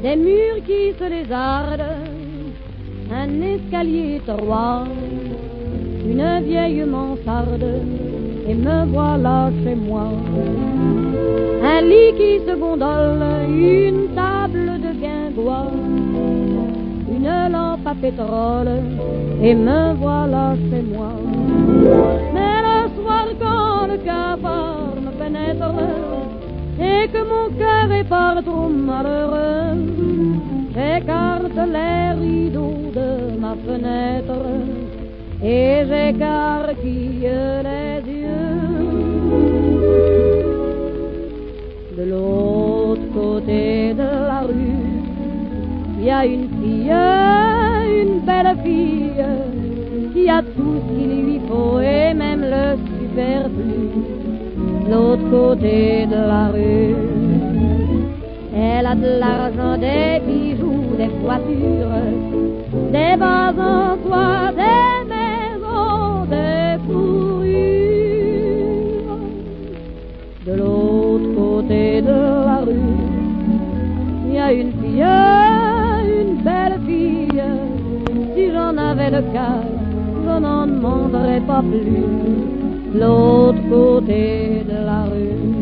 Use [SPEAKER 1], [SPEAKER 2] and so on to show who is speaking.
[SPEAKER 1] des murs qui se lézardent, un escalier étroit, une vieille mansarde, et me voilà chez moi. Un lit qui se gondole, une table de guingois, une lampe à pétrole, et me voilà chez moi. Mais le soir quand le cafard me pénètre, et que mon cœur est par trop malheureux, j'écarte les rideaux de ma fenêtre et j'écarquille les yeux. De l'autre côté de la rue, il y a une fille, une belle fille, qui a tout ce qu'il lui faut et même le superflu. De l'autre côté de la rue, elle a de l'argent, des bijoux, des voitures, des vases en soie, des maisons, des fourrures. De l'autre côté de la rue, il y a une fille, une belle fille. Si j'en avais le cœur, je n'en demanderais pas plus. De l'autre côté de la rue,